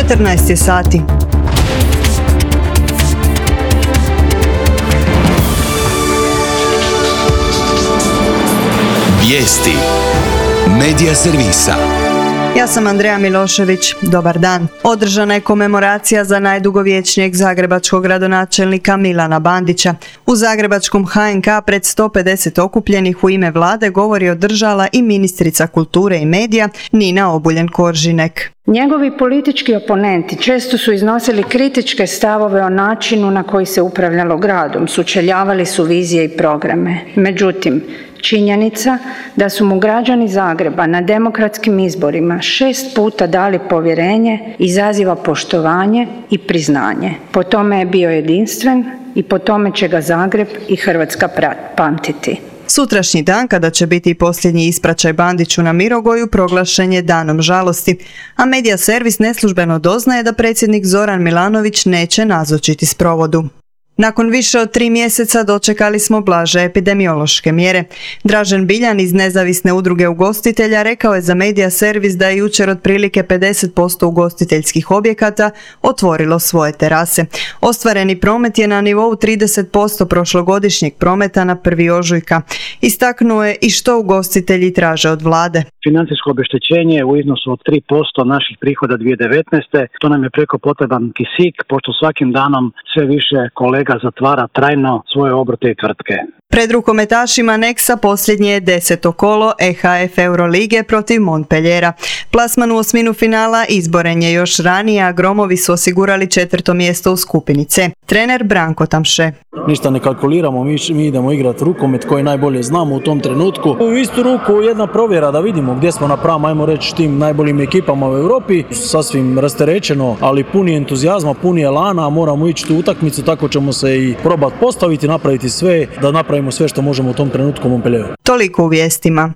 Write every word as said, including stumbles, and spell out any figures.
četrnaest je sati. Vijesti Medija servisa. Ja sam Andreja Milošević. Dobar dan. Održana je komemoracija za najdugovječnijeg zagrebačkog gradonačelnika Milana Bandića. U zagrebačkom ha en ka pred sto pedeset okupljenih u ime vlade govor je održala i ministrica kulture i medija Nina Obuljen-Koržinek. Njegovi politički oponenti često su iznosili kritičke stavove o načinu na koji se upravljalo gradom, sučeljavali su vizije i programe. Međutim, činjenica da su mu građani Zagreba na demokratskim izborima šest puta dali povjerenje izaziva poštovanje i priznanje. Po tome je bio jedinstven i po tome će ga Zagreb i Hrvatska pamtiti. Sutrašnji dan, kada će biti posljednji ispraćaj Bandiću na Mirogoju, proglašen je danom žalosti, a medija servis neslužbeno doznaje da predsjednik Zoran Milanović neće nazočiti sprovodu. Nakon više od tri mjeseca dočekali smo blaže epidemiološke mjere. Dražen Biljan iz Nezavisne udruge ugostitelja rekao je za medija servis da je jučer otprilike pedeset posto ugostiteljskih objekata otvorilo svoje terase. Ostvareni promet je na nivou trideset posto prošlogodišnjeg prometa na prvi ožujka. Istaknuo je i što ugostitelji traže od vlade. Financijsko obeštećenje u iznosu od tri posto naših prihoda dvije tisuće devetnaeste. To nam je preko potreban kisik, pošto svakim danom sve više kolega zatvara trajno svoje obrte i tvrtke. Pred rukometašima Nexa posljednje je deseto kolo e ha ef Eurolige protiv Montpelliera. Plasman u osminu finala izboren je još ranije, a Gromovi su osigurali četvrto mjesto u skupini C. Trener Branko Tamše. Ništa ne kalkuliramo, mi, mi idemo igrati rukomet koji najbolje znamo u tom trenutku. U istu ruku jedna provjera da vidimo gdje smo na pravom, ajmo reći, tim najboljim ekipama u Europi. Sasvim rasterećeno, ali puni entuzijazma, puni elana, moramo ići tu utakmicu, tako ćemo se i probati postaviti, napraviti sve, da napravimo sve što možemo u tom trenutku u Montpellieru. Toliko u vijestima.